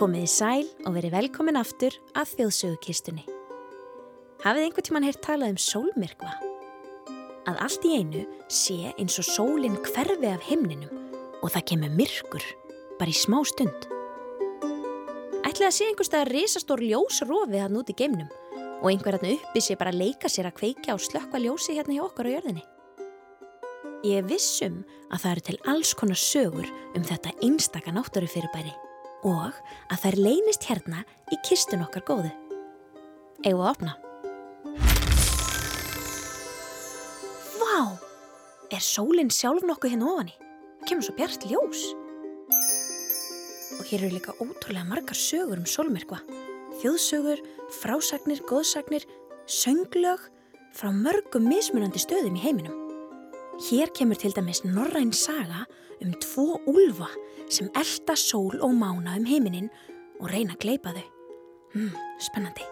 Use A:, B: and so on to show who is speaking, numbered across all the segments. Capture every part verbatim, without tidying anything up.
A: Komið í sæl og verið velkomin aftur að þjóðsögukistunni. Hafið einhvern tímann heyrt talað um sólmyrkva? Að allt í einu sé eins og sólin hverfi af himninum og það kemur myrkur, bara í smá stund. Ætli það sé einhverstaðar risastór ljósrofi þarna út í geimnum og einhver þarna uppi sé bara að leika sér að kveikja og slökkva ljósi hérna hjá okkur á jörðinni. Ég er viss um að það eru til alls konar sögur um þetta einstaka náttúrufyrirbæri og að þær leynist hérna í kistun okkar góðu. Eigum við að opna? Vá! Er sólin sjálf nokkuð hérna ofan í? Kemur svo bjart ljós. Og hér eru líka ótrúlega margar sögur um sólmyrkva. Þjóðsögur, frásagnir, góðsagnir, sönglög frá mörgum mismunandi stöðum í heiminum. Hér kemur til dæmis norræn saga um tvo úlfa sem elta sól og mána um himininn og reyna að gleypa þau. Hmm, spennandi.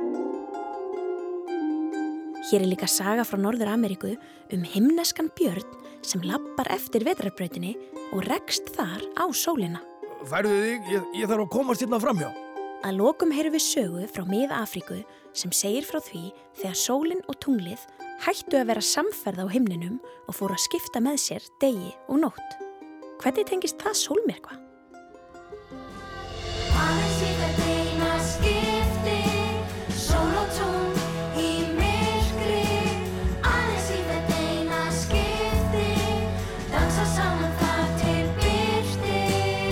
A: Hér er líka saga frá Norður-Ameríku um himneskan björn sem labbar eftir vetrarbrautinni og rekst þar á sólina.
B: Færðu þig, ég, ég þarf að komast hérna framhjá.
A: Að lokum heyrum við sögu frá Mið-Afríku sem segir frá því þegar sólin og tunglið hættu að vera samferða á himninum og fóru að skipta með sér degi og nótt. Hvernig tengist það sólmyrkva?
C: Aðeins í hvert eina skipti, sól og tungl í myrkri. Aðeins í hvert eina skipti, dansa saman þar til birti.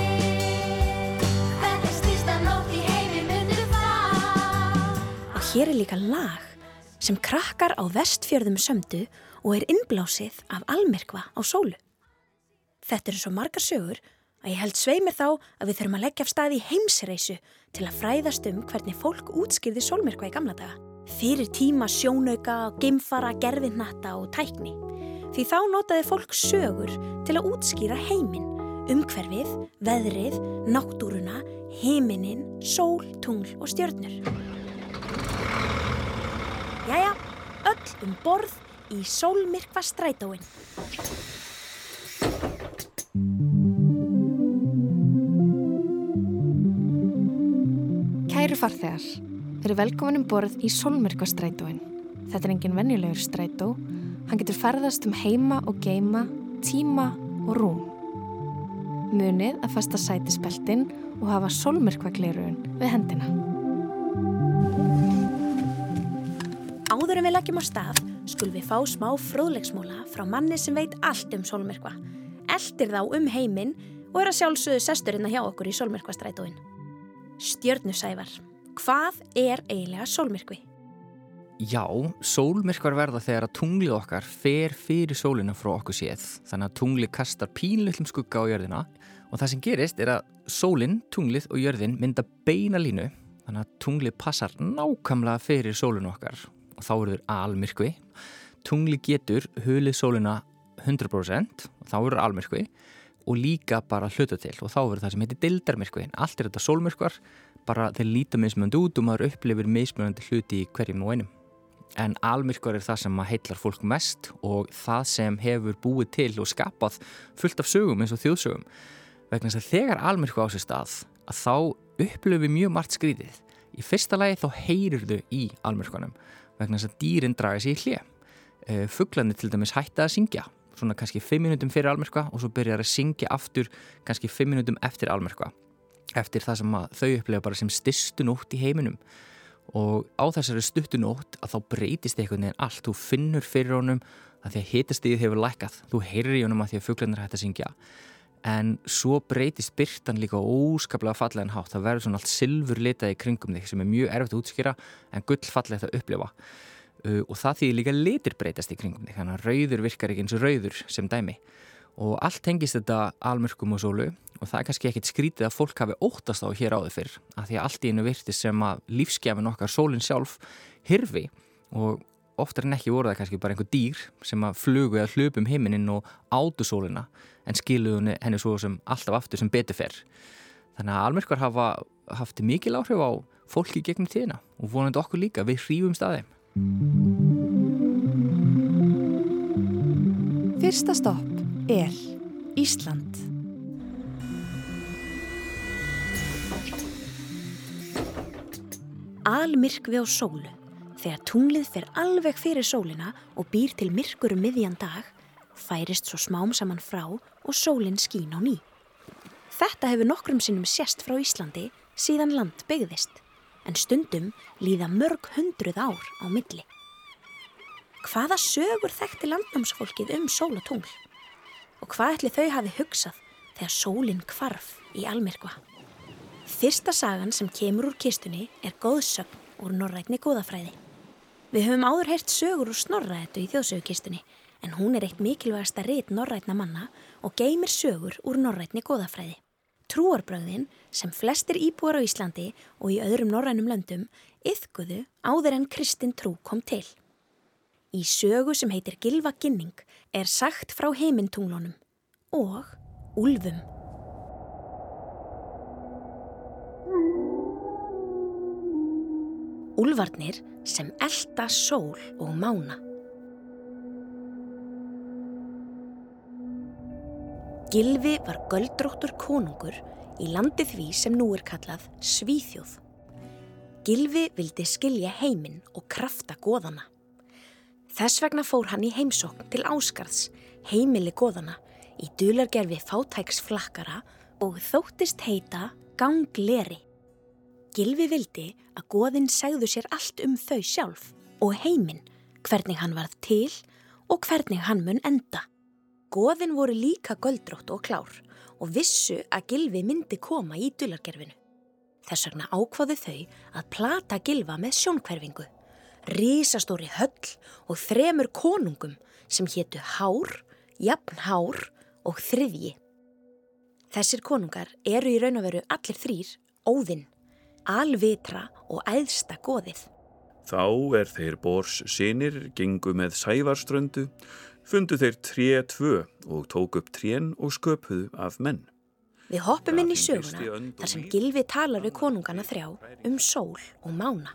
C: Hvernig stysta nótt í heimi myndu það?
A: Og hér er líka lag sem krakkar á Vestfjörðum sömdu og er innblásið af almyrkva á sólu. Þetta eru svo margar sögur að ég held svei mér þá að við þurfum að leggja af stað í heimsreisu til að fræðast um hvernig fólk útskýrði sólmyrkva í gamla daga. Fyrir tíma sjónauka, geimfara, gervihnatta og tækni. Því þá notaði fólk sögur til að útskýra heiminn, umhverfið, veðrið, náttúruna, himininn, sól, tungl og stjörnur. Jæja, öll um borð í sólmyrkva strætóin.
D: Kæru farþegar, verið velkomin um borð í sólmyrkva strætóin. Þetta er engin venjulegur strætó, hann getur ferðast um heima og geima, tíma og rúm. Munið að festa sætisbeltin og hafa sólmyrkva gleraugun við hendina.
A: Áður en við leggjum á stað, skulum við fá smá fróðleiksmóla frá manni sem veit allt um sólmyrkva, eltir þá um heiminn og er að sjálfsögðu sestur hérna hjá okkur í sólmyrkvastrætóin. Stjörnusævar, hvað er eiginlega sólmyrkvi?
E: Já, sólmyrkvar verða þegar að tunglið okkar fer fyrir sólina frá okkur séð, þannig að tunglið kastar pínlitlum skugga á jörðina og það sem gerist er að sólin, tunglið og jörðin mynda beina línu, þannig að tunglið passar nákvæmlega fyrir sólinu okkar og þá verður almyrkvi. Tunglið getur hulið sólina hundrað prósent og þá verður almyrkvi og líka bara hluta til og þá verður það sem heitir deildarmyrkvi. Allt er þetta sólmyrkvar, bara þeir líta mismunandi út og maður upplifir mismunandi hluti í hverjum og einum. En almyrkvar er það sem heillar fólk mest og það sem hefur búið til og skapað fullt af sögum eins og þjóðsögum. Vegna þess að þegar almyrkvi á sér stað, að þá upplifir við mjög margt skrítið. Í fyrsta lagi þá heyrirðu í almyrkvanum vegna þess að dýrin draga sig í hlé. Fuglarnir til dæmis hætta að syngja, svona kannski fimm mínútum fyrir almyrkva og svo byrjar að syngja aftur kannski fimm mínútum eftir almyrkva. Eftir það sem að þau upplifa bara sem stystu nótt í heiminum. Og á þessari stuttu nótt að þá breytist einhvern veginn allt. Þú finnur fyrir honum að því að hitastigið hefur lækkað. Þú heyrir í honum að því að fuglarnir hætta að syngja. En svo breytist birtan líka óskaplega fallegan hátt. Það verður svona allt silfurlitað í kringum þig sem er mjög erfitt að útskýra en gullfallegt að upplifa. Uh, og það þýðir líka litir breytast í kringum þig. Þannig að rauður virkar ekki eins og rauður sem dæmi. Og allt tengist þetta almyrkvum og sólu og það er kannski ekkit skrítið að fólk hafi óttast á hér áður fyrr. Af því að allt í einu virtist sem að lífsgjafinn okkar sólin sjálf hyrfi og oftar en ekki voru það kannski bara einhver dýr sem að flugu eða hlupu um himininn og átu sólina en skiluðu henni svo sem alltaf aftur sem betur fer. Þannig að almyrkvar hafa haft mikil áhrif á fólki gegnum tíðina og vonandi okkur líka, við hrífumst að þeim.
D: Fyrsta stopp er Ísland.
A: almyrkvi á sólu, þegar tunglið fer alveg fyrir sólina og býr til myrkur um miðjan dag, færist svo smám saman frá og sólin skín á ný. Þetta hefur nokkrum sinnum sést frá Íslandi síðan land byggðist, en stundum líða mörg hundruð ár á milli. Hvaða sögur þekkti landnámsfólkið um sól og tungl? Og hvað ætli þau hafi hugsað þegar sólin hvarf í almyrkva? Fyrsta sagan sem kemur úr kistunni er goðsögn úr norrænni goðafræði. Við höfum áður heyrt sögur úr Snorra-Eddu í þjóðsögukistunni, en hún er eitt mikilvægasta rit norrænna manna og geymir sögur úr norrænni goðafræði. Trúarbrögðin sem flestir íbúar á Íslandi og í öðrum norrænum löndum iðkuðu áður en kristin trú kom til. Í sögu sem heitir Gylfaginning er sagt frá himintunglunum og úlfum. Úlfarnir sem elta sól og mána. Gylfi var göldróttur konungur í landi því sem nú er kallað Svíþjóð. Gylfi vildi skilja heiminn og krafta goðana. Þess vegna fór hann í heimsókn til Ásgarðs, heimili goðana, í dulargerfi fátæks flakkara og þóttist heita Gangleri. Gylfi vildi að goðin segðu sér allt um þau sjálf og heiminn, hvernig hann varð til og hvernig hann mun enda. Goðin voru líka göldrótt og klár og vissu að Gylfi myndi koma í dulargerfinu. Þess vegna ákváðu þau að plata Gylfa með sjónhverfingu, risastóri höll og þremur konungum sem hétu Hár, Jafnhár og Þriðji. Þessir konungar eru í raun og veru allir þrír Óðinn, alvitra og æðsta goðið.
F: Þá er þeir Bors synir gengu með Sævarströndu, fundu þeir tré tvö og tók upp trén og sköpuðu af menn.
A: Við hoppum inn í söguna þar sem Gylfi talar við konungana þrjá um sól og mána.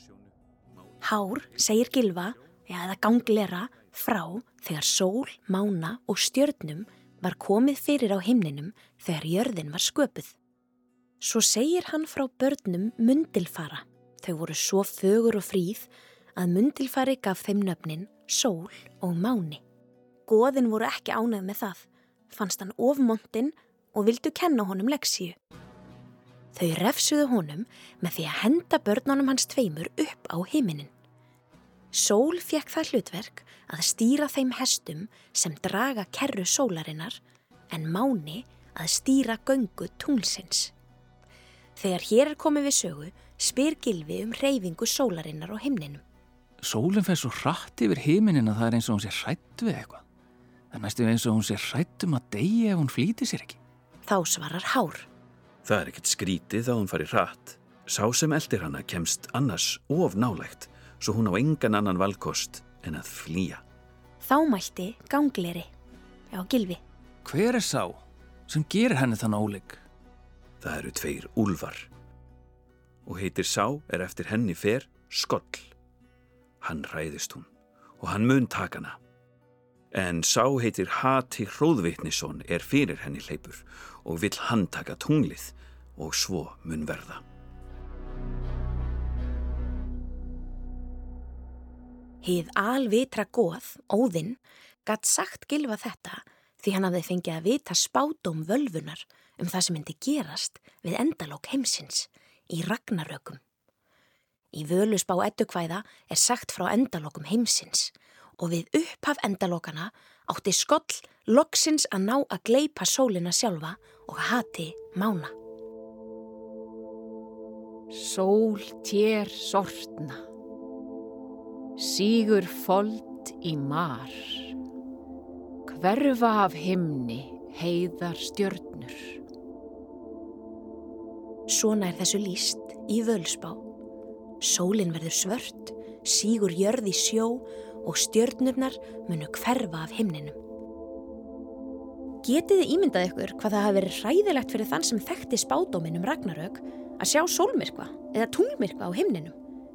A: Hár segir Gylfa, eða Ganglera, frá þegar sól, mána og stjörnum var komið fyrir á himninum þegar jörðin var sköpuð. Svo segir hann frá börnum Mundilfara. Þau voru svo fögur og fríð að Mundilfari gaf þeim nöfnin Sól og Máni. Goðin voru ekki ánægð með það, fannst hann ofmontinn og vildu kenna honum lexíu. Þau refsuðu honum með því að henda börnunum hans tveimur upp á himinin. Sól fékk það hlutverk að stýra þeim hestum sem draga kerru sólarinnar, en Máni að stýra göngu tunglsins. Þegar hér er komið við sögu, spyr Gylfi um hreyfingu sólarinnar á himninum.
G: Sólin fer svo hratt yfir himinin að það er eins og hún sé hrædd við eitthvað. Það er næstum eins og hún sé hrædd um að deyja ef hún flýtir sér ekki.
A: Þá svarar Hár.
F: Það er ekkert skrítið að hún fari hratt. Sá sem eldir hana kemst annars of nálægt, svo hún á engan annan valkost en að flýja.
A: Þá mælti Gangleri. Já, Gylfi.
G: Hver er sá sem gerir henni þann ólík?
F: Það eru tveir úlfar. Og heitir sá er eftir henni fer Skoll. Hann hræðist hún og hann mun taka hana. En sá heitir Hati Hróðvitnisson er fyrir henni hleypur og vill hann taka tunglið og svo mun verða.
A: Hið alvitra goð, Óðinn, gat sagt Gylfa þetta því hann hafði fengið að vita spádóm völvunar um það sem myndi gerast við endalók heimsins í Ragnarökum. Í Völuspá eddukvæða er sagt frá endalókum heimsins og við upphaf endalókana átti Skoll loksins að ná að gleypa sólina sjálfa og Hati Mána.
H: Sól tér sortna, sígur fold í mar, hverfa af himni heiðar stjörnur.
A: Svona er þessu lýst í Völuspá. Sólin verður svört, sígur jörð í sjó og stjörnurnar munu hverfa af himninum. Getið þið ímyndað ykkur hvað það hafi verið hræðilegt fyrir þann sem þekkti spádóminn um Ragnarök að sjá sólmyrkva eða tunglmyrkva á himninum?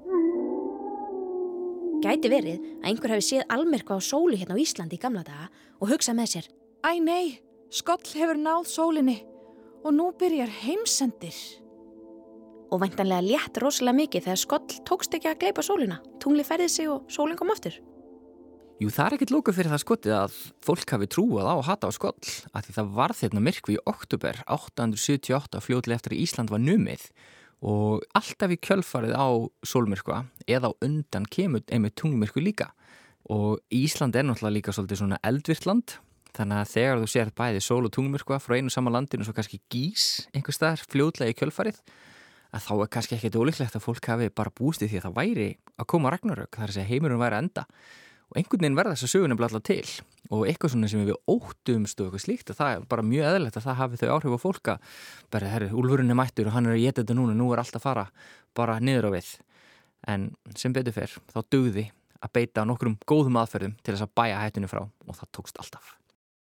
A: Gæti verið að einhver hafi séð almyrkva á sólu hérna á Íslandi í gamla daga og hugsað með sér:
I: Æ nei, Skoll hefur náð sólinni og nú byrjar heimsendir.
A: og væntanlega létt rosalega mikið þegar skoll tókst ekki að gleypa sólina. Tunglið færði sig og sólin kom aftur.
E: Jú, það er ekkert lókað fyrir það skotið að fólk hafi trúað á að hata á skoll af því það varð þérna myrkvi í október átta hundruð sjötíu og átta fljótlega eftir að Ísland var numið og alltaf í kjölfarið á sólmyrkva eða á undan kemur einmitt tunglmyrkvi líka. Og Ísland er náttúrulega líka svolítið svona eldvirkt land, þannig að þegar þú sér bæði sól og tunglmyrkva frá einu sama landinu svo kannski gís einhvers staðar fljótlega í kjölfarið, að þá er kannski ekkert ólíklegt að fólk hafi bara búist í því að það væri að koma ragnarök, þar að segja heimurinn væri að enda. Og einhvern veginn verða þess að sögunum alltaf til og eitthvað svona sem við óttumst og eitthvað slíkt og það er bara mjög eðlilegt að það hafi þau áhrif á fólk að bara, herru, úlfurinn er mættur og hann er að éta þetta núna, nú er allt að fara bara niður á við. En sem betur fer, þá dugði að beita nokkrum góðum aðferðum til þess að bæja hættunni frá og það tókst alltaf.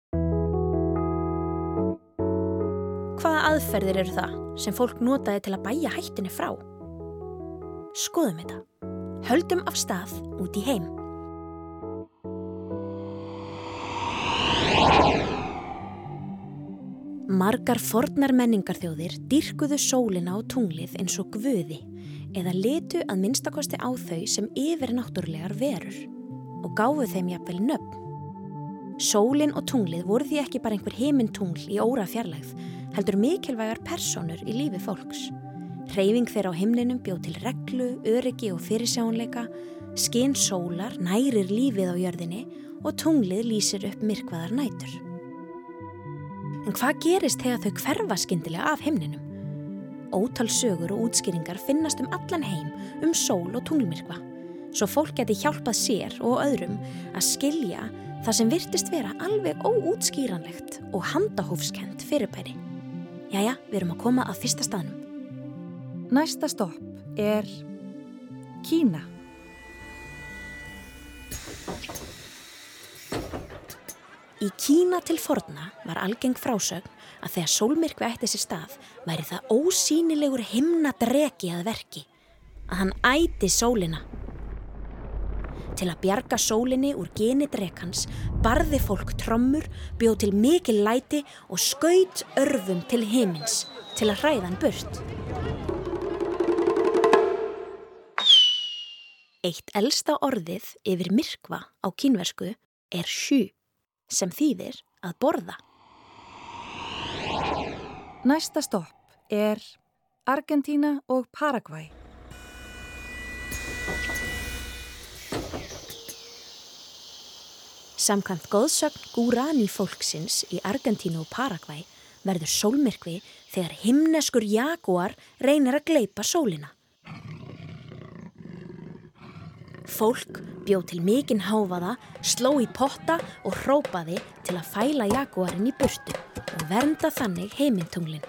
A: Hvaða aðferðir eru það sem fólk notaði til að bæja hættunni frá? Skoðum þetta. Höldum af stað út í heim. Margar fornar menningarþjóðir dýrkuðu sólina og tunglið eins og guði eða litu að minnstakosti á þau sem yfirnáttúrulegar verur og gáfu þeim jafnvel nöfn. Sólin og tunglið voru því ekki bara einhver himintungl í órafjarlægð, heldur mikilvægar persónur í lífi fólks. Hreyfing þeirra á himninum bjó til reglu, öryggi og fyrirsjáanleika, skin sólar nærir lífið á jörðinni og tunglið lýsir upp myrkvaðar nætur. En hvað gerist þegar þau hverfa skyndilega af himninum? Ótal sögur og útskýringar finnast um allan heim um sól og tunglmyrkva, svo fólk geti hjálpað sér og öðrum að skilja það sem virtist vera alveg óútskýranlegt og handahófskennt fyrirbæri. Jæja, við erum að koma að fyrsta staðnum.
I: Næsta stopp er Kína.
A: Í Kína til forna var algeng frásögn að þegar sólmyrkvi ætti sér stað væri það ósýnilegur himnadreki að verki, að hann æti sólina. Til að bjarga sólinni úr geni drekans barði fólk trommur, bjó til mikil læti og skaut örvum til himins til að hræða hann burt. Eitt elsta orðið yfir myrkva á kínversku er shu, sem þýðir að borða.
I: Næsta stopp er Argentína og Paragvæ.
A: Samkvæmt goðsögn Gúrani fólksins í Argentínu og Paragvæ verður sólmyrkvi þegar himneskur jagúar reynir að gleypa sólina. Fólk bjó til mikinn hávaða, sló í potta og hrópaði til að fæla jagúarinn í burtu og vernda þannig heimintunglin.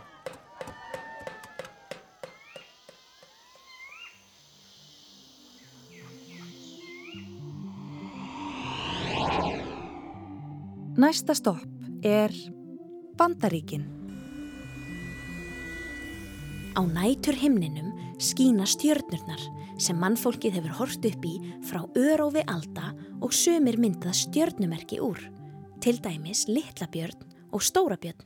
I: Næsta stopp er Bandaríkin.
A: Á næturhimninum skína stjörnurnar sem mannfólkið hefur horft upp í frá örófi alda og sumir myndað stjörnumerki úr, til dæmis Litlabjörn og Stórabjörn.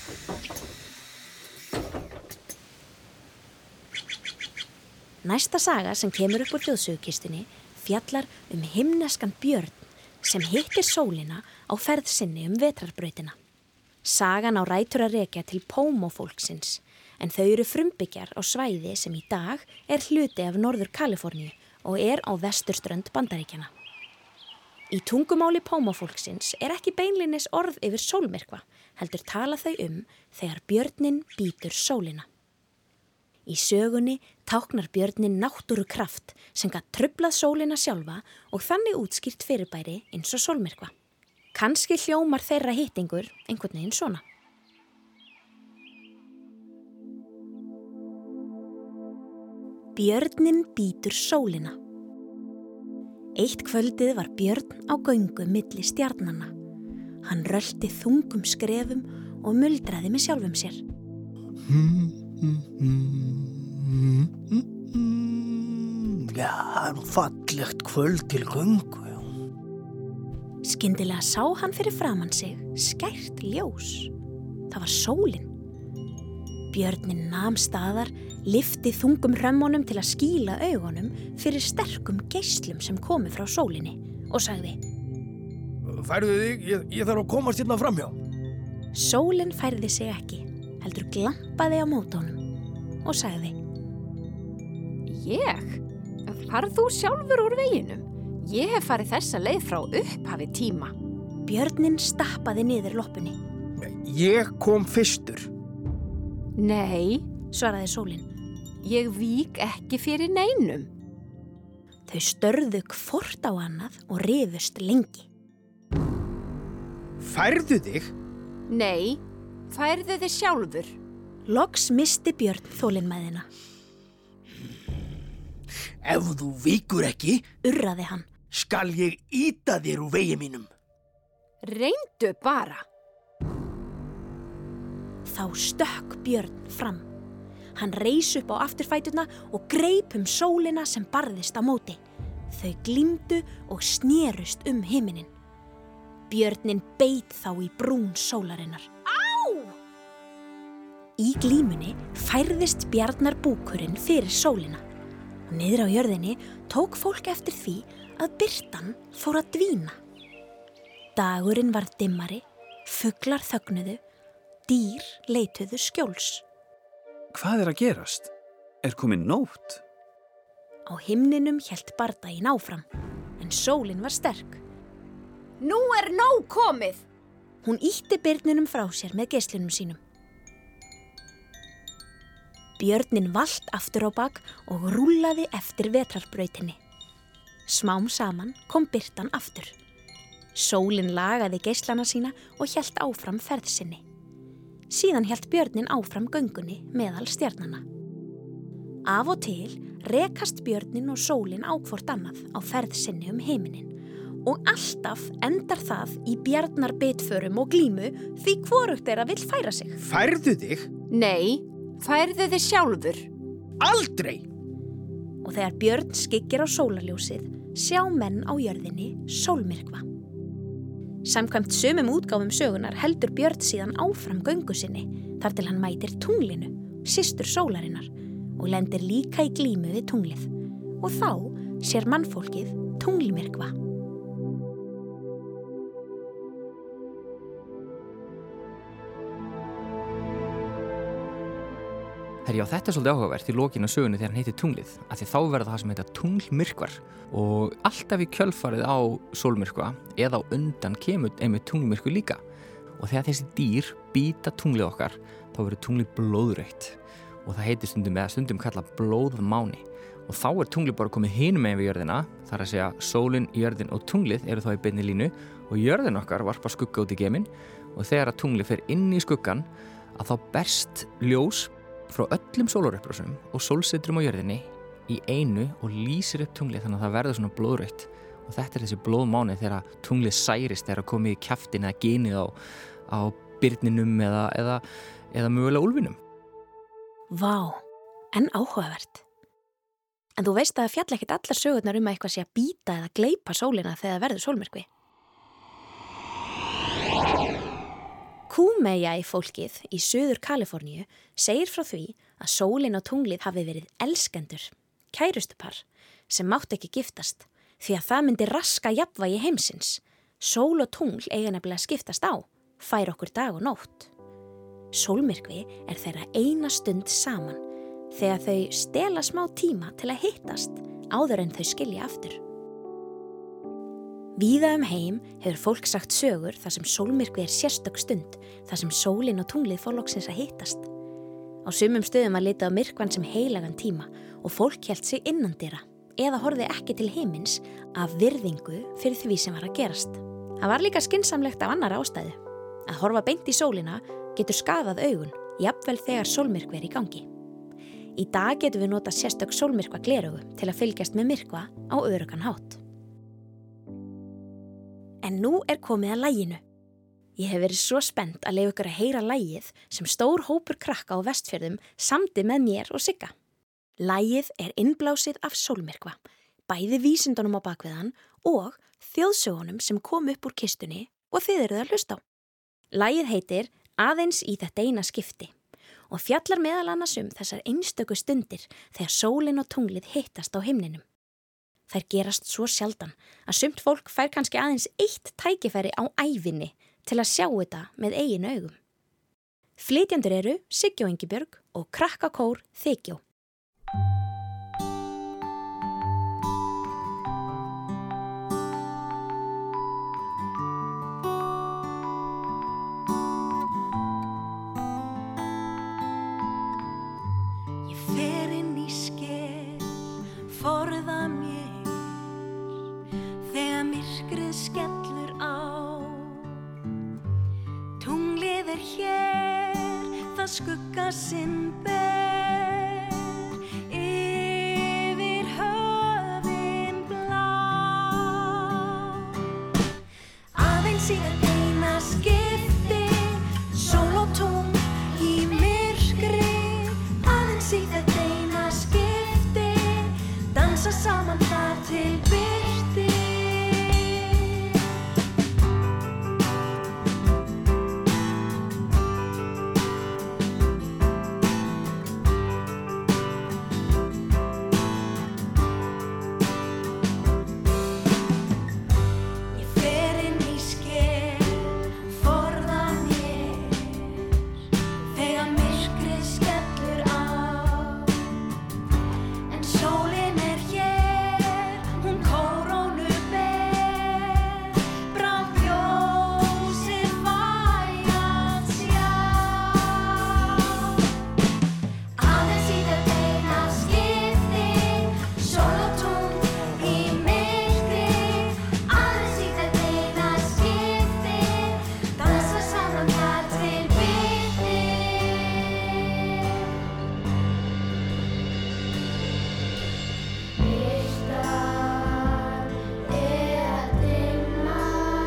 A: Næsta saga sem kemur upp úr þjóðsögukistunni fjallar um himneskan björn sem hittir sólina á ferð sinni um vetrarbrautina. Sagan á rætur að rekja til Pómó-fólksins, en þau eru frumbyggjar á svæði sem í dag er hluti af Norður Kaliforníu og er á vesturströnd Bandaríkjanna. Í tungumáli Pómó-fólksins er ekki beinlínis orð yfir sólmyrkva, heldur tala þau um þegar björnin bítur sólina. Í sögunni táknar björnin náttúrukraft sem gat truflað sólina sjálfa og þannig útskýrt fyrirbæri eins og sólmyrkva. Kannski hljómar þeirra hittingur einhvern veginn svona. Björnin bítur sólina. Eitt kvöldið var björn á göngu milli stjarnanna. Hann rölti þungum skrefum og muldraði með sjálfum sér.
B: Já, fallegt kvöld til göngu.
A: Skyndilega sá hann fyrir framan sig skært ljós. Það var sólin. Björnin nam staðar, lyfti þungum hrömmunum til að skýla augunum fyrir sterkum geislum sem komu frá sólinni og sagði:
B: Færðu þig, ég, ég þarf að komast hérna framhjá.
A: Sólin færði sig ekki, heldur glampaði á móti honum og sagði:
H: Ég? Farð þú sjálfur úr veginum? Ég hef farið þessa leið frá upphafi tíma.
A: Björnin stappaði niður loppunni.
B: Ég kom fyrstur.
H: Nei,
A: svaraði sólin.
H: Ég vík ekki fyrir neinum.
A: Þau störðu hvort á annað og rifust lengi.
B: Færðu þig?
H: Nei, færðu þig sjálfur.
A: Loks misti Björn þolinmæðina.
B: Ef þú víkur ekki,
A: urraði hann,
B: skal ég ýta þér úr vegi mínum.
H: Reyndu bara.
A: Þá stökk Björn fram. Hann reis upp á afturfæturna og greip um sólina sem barðist á móti. Þau glímdu og snerust um himinin. Björnin beit þá í brún sólarinnar. Á! Í glímunni færðist Bjarnar búkurinn fyrir sólina. Niður á jörðinni tók fólk eftir því að birtan fór að dvína. Dagurinn var dimmari, fuglar þögnuðu, dýr leituðu skjóls.
F: Hvað er að gerast? Er komin nótt?
A: Á himninum hélt bardaginn áfram, en sólin var sterk.
H: Nú er nóg komið!
A: Hún ýtti birninum frá sér með geislunum sínum. Björnin valt aftur á bak og rúllaði eftir vetrarbrautinni. Smám saman kom birtan aftur. Sólin lagaði geislana sína og hélt áfram ferð sinni. Síðan hélt björnin áfram göngunni meðal stjarnanna. Af og til rekast björnin og sólin á hvort annað á ferð sinni um heiminin og alltaf endar það í bjarnarbitförum og glímu því hvorugt er að vill færa sig.
B: Færðu þig?
H: Nei, færðu þig sjálfur.
B: Aldrei!
A: Og þegar björn skyggir á sólarljósið, sjá menn á jörðinni sólmyrkva. Samkvæmt sumum útgáfum sögunar heldur björn síðan áfram göngu sinni þar til hann mætir tunglinu, systur sólarinnar, og lendir líka í glímu við tunglið. Og þá sér mannfólkið tunglmyrkva.
E: Herri, já, þetta er svolítið áhugavert í lokinu á sögunni þegar hann heitir tunglið, af því þá verður það sem heita tunglmyrkvar og alltaf í kjölfarið á sólmyrkva eða á undan kemur einmitt tunglmyrkvi líka og þegar þessi dýr býta tunglið okkar þá verður tunglið blóðrautt og það heitir stundum eða stundum kallað blóðmáni og þá er tunglið bara komið hinum megin við jörðina, þar að segja sólin, jörðin og tunglið eru þá í beinni línu og jörðin okkar varpar skugga út í geiminn og þegar að tunglið fer inn í skuggan að þá berst ljós frá öllum sólarupprásum og sólsetrum á jörðinni í einu og lýsir upp tunglið þannig að það verður svona blóðrautt og þetta er þessi blóðmáni þegar tunglið særist þegar komið í kjaftin eða genið á, á birninum eða, eða, eða mögulega úlfinum.
A: Vá, en áhugavert. En þú veist að það fjalla ekkert allar sögurnar um að eitthvað sé að býta eða gleypa sólina þegar það verður sólmyrkvi. Kúmeja í fólkið í Suður Kaliforníu segir frá því að sólin og tunglið hafi verið elskendur, kærustupar, sem mátt ekki giftast því að það myndi raska jafnvægi heimsins. Sól og tungl eiga nefnilega að skiptast á, fær okkur dag og nótt. Sólmyrkvi er þeirra eina stund saman þegar þau stela smá tíma til að hittast áður en þau skilja aftur. Víða um heim hefur fólk sagt sögur þar sem sólmyrkvi er sérstök stund, þar sem sólin og tunglið fá loksins að hittast. Á sumum stöðum var litið á myrkvann sem heilagan tíma og fólk hélt sig innandyra eða horfði ekki til himins af virðingu fyrir því sem var að gerast. Það var líka skynsamlegt af annarra ástæðu. Að horfa beint í sólina getur skaðað augun, jafnvel þegar sólmyrkvi er í gangi. Í dag getum við notað sérstök sólmyrkva gleraugu til að fylgjast með myrkva á öruggan hátt. En nú er komið að laginu. Ég hef verið svo spennt að leyfa ykkur að heyra lagið sem stór hópur krakka á Vestfjörðum samdi með mér og Sigga. Lagið er innblásið af sólmyrkva, bæði vísindunum á bakviðan og þjóðsögunum sem kom upp úr kistunni og þið eruð að hlusta á. Lagið heitir Aðeins í þetta eina skipti og fjallar meðal annars um þessar einstöku stundir þegar sólin og tunglið hittast á himninum. Þær gerast svo sjaldan að sumt fólk fær kannski aðeins eitt tækifæri á ævinni til að sjá þetta með eigin augum. Flytjendur eru Siggi og Ingibjörg og krakkakór Þykjó.
C: Forða mér þegar myrkrið skellur á. Tunglið er hér, það skugga sinn ber yfir höfin blá. Aðeins í þetta eina skipti, sól og tungl í myrkri. Aðeins í þetta eina skipti, dansa saman þar til birti. Ég fer inn í sker, forða mér þegar myrkrið skellur á. En sólin er hér, hún kórónu ber, brátt ljósið fæ að sjá. Aðeins í þetta eina skipti, sól og tungl í myrkri. Aðeins í þetta eina skipti, dansa saman þar til birti. Birtan er að dimma,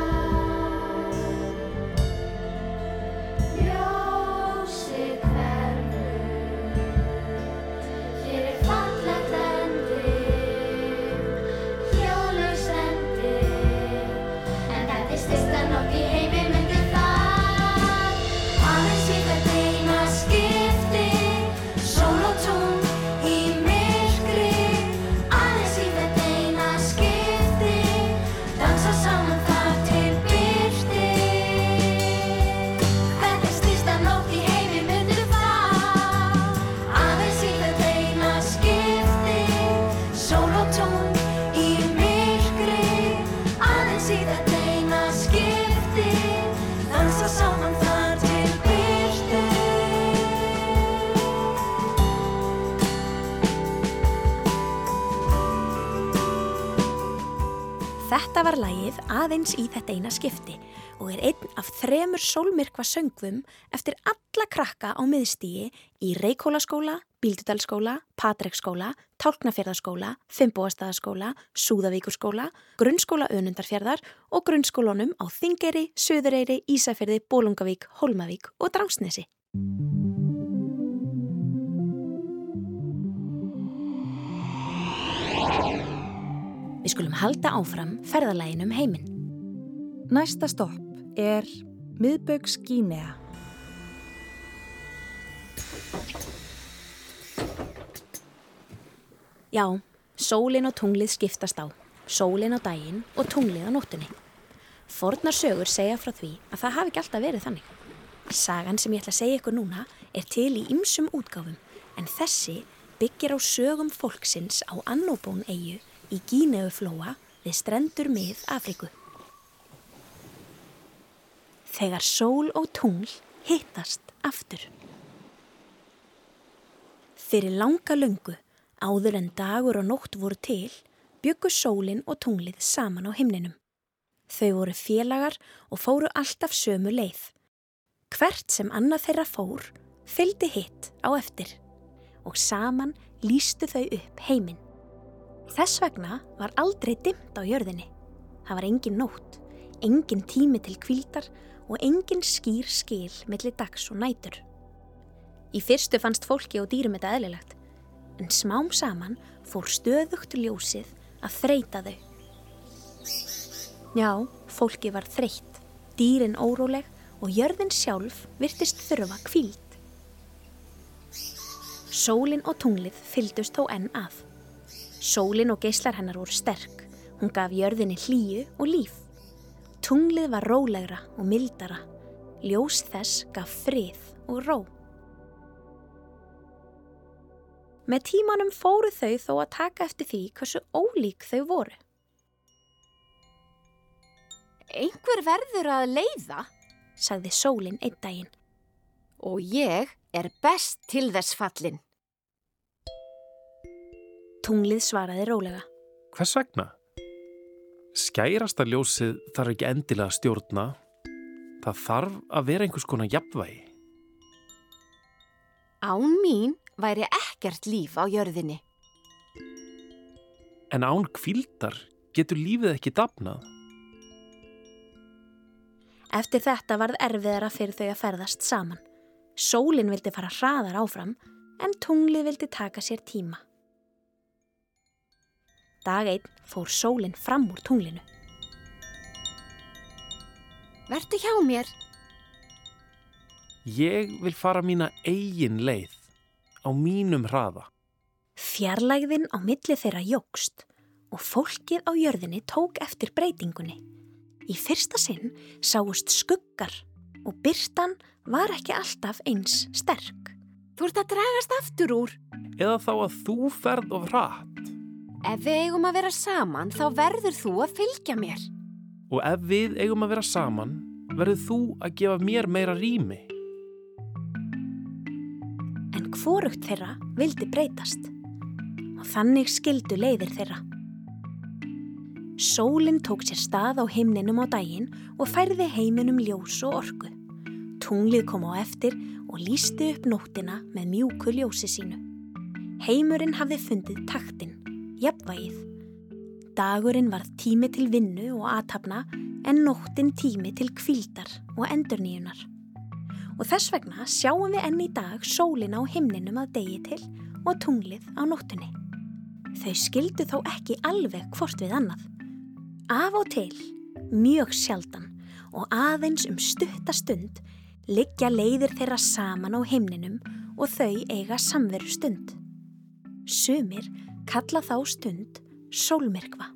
C: ljósið hverfur, hér er fallegt endi, hljóðlaus endi, en þetta er stysta nótt í heimi, mundu það. Aðeins í þetta eina skipti, sól og tungl í myrkri. Aðeins í þetta eina skipti, dansa saman þar til birti. Þetta er stysta nótt í heimi, mundu það. Aðeins í þetta eina skipti, sól og tungl í myrkri. Aðeins í þetta eina skipti, dansa saman þar til birti.
A: Þetta var lagið Aðeins í þetta eina skipti og er einn af þremur sólmyrkva söngvum eftir alla krakka á miðstigi í Reykhólaskóla, Bíldudalsskóla, Patreksskóla, Tálknafjarðarskóla, Finnbogastaðaskóla, Súðavíkurskóla, Grunnskóla Önundarfjarðar og grunnskólunum á Þingeyri, Suðureyri, Ísafirði, Bolungavík, Hólmavík og Drangsnesi. Við skulum halda áfram ferðalaginu um heiminn.
I: Næsta stopp er Miðbaugs Gínea.
A: Já, sólin og tunglið skiptast á. Sólin á daginn og tunglið á nóttunni. Fornar sögur segja frá því að það hafi ekki alltaf verið þannig. Sagan sem ég ætla að segja ykkur núna er til í ýmsum útgáfum, en þessi byggir á sögum fólksins á Annobón-eyju í Gíneuflóa við strendur mið Afríku. Þegar sól og tungl hittast aftur. Fyrir langa löngu, áður en dagur og nótt voru til, bjuggu sólin og tunglið saman á himninum. Þau voru félagar og fóru alltaf sömu leið. Hvert sem annað þeirra fór, fylgdi hitt á eftir og saman lýstu þau upp heiminn. Þess vegna var aldrei dimmt á jörðinni. Það var engin nótt, engin tími til hvíldar og engin skýr skil milli dags og nætur. Í fyrstu fannst fólki og dýrum þetta eðlilegt, en smám saman fór stöðugt ljósið að þreyta þau. Já, fólki var þreytt, dýrin óróleg og jörðin sjálf virtist þurfa hvíld. Sólin og tunglið fylgdust þó enn að. Sólin og geislar hennar voru sterk. Hún gaf jörðinni hlýju og líf. Tunglið var rólegra og mildara. Ljós þess gaf frið og ró. Með tímanum fóru þau þó að taka eftir því hversu ólík þau voru.
H: Einhver verður að leiða,
A: sagði sólin einn daginn.
H: Og ég er best til þess fallin.
A: Tunglið svaraði rólega.
J: Hvers vegna? Skærasta ljósið þarf ekki endilega að stjórna. Það þarf að vera einhvers konar jafnvægi.
H: Án mín væri ekkert líf á jörðinni.
J: En án hvíldar getur lífið ekki dafnað.
A: Eftir þetta varð erfiðara fyrir þau að ferðast saman. Sólin vildi fara hraðar áfram, en tunglið vildi taka sér tíma. Dag einn fór sólin fram úr tunglinu.
H: Vertu hjá mér.
J: Ég vil fara mína eigin leið, á mínum hraða.
A: Fjarlægðin á milli þeirra jókst og fólkið á jörðinni tók eftir breytingunni. Í fyrsta sinn sáust skuggar og birtan var ekki alltaf eins sterk.
H: Þú ert að dragast aftur úr.
J: Eða þá að þú ferð of hratt.
H: Ef við eigum að vera saman, þá verður þú að fylgja mér.
J: Og ef við eigum að vera saman, verður þú að gefa mér meira rými.
A: En hvorugt þeirra vildi breytast. Og þannig skildu leiðir þeirra. Sólin tók sér stað á himninum á daginn og færði heiminum ljós og orku. Tunglið kom á eftir og lýsti upp nóttina með mjúku ljósi sínu. Heimurinn hafði fundið taktinn, jafnvægið. Dagurinn varð tími til vinnu og athafna en nóttin tími til hvíldar og endurnýjunar. Og þess vegna sjáum við enn í dag sólina á himninum að degi til og tunglið á nóttunni. Þau skildu þó ekki alveg hvort við annað. Af og til, mjög sjaldan og aðeins um stutta stund liggja leiðir þeirra saman á himninum og þau eiga samveru stund. Sumir kalla þá stund sólmyrkva.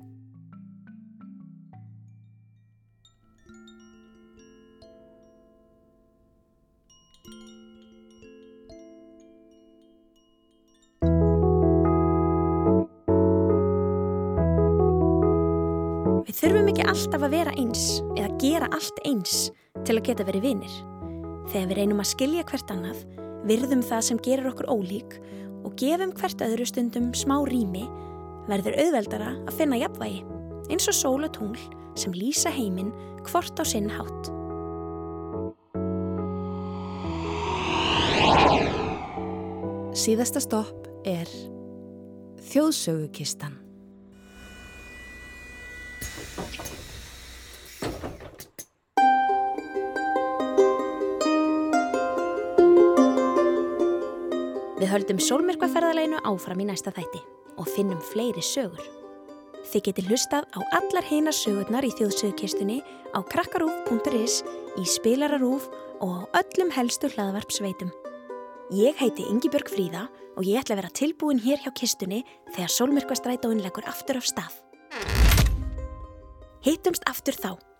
A: Við þurfum ekki alltaf að vera eins eða gera allt eins til að geta verið vinir. Þegar við reynum að skilja hvert annað, virðum það sem gerir okkur ólík og gefum hvert öðru stundum smá rými, verður auðveldara að finna jafnvægi, eins og sól og tungl sem lýsa heiminn hvort á sinn hátt.
I: Síðasta stopp er Þjóðsögukistan.
A: Við höldum sólmyrkvaferðaleginu áfram í næsta þætti og finnum fleiri sögur. Þið getið hlustað á allar hinar sögurnar í Þjóðsögukistunni á krakkarúv punktur is, í spilararúv og á öllum helstu hlaðvarpsveitum. Ég heiti Ingibjörg Fríða og ég ætla að vera tilbúin hér hjá kistunni þegar sólmyrkvastrætóin leggur aftur af stað. Hittumst aftur þá.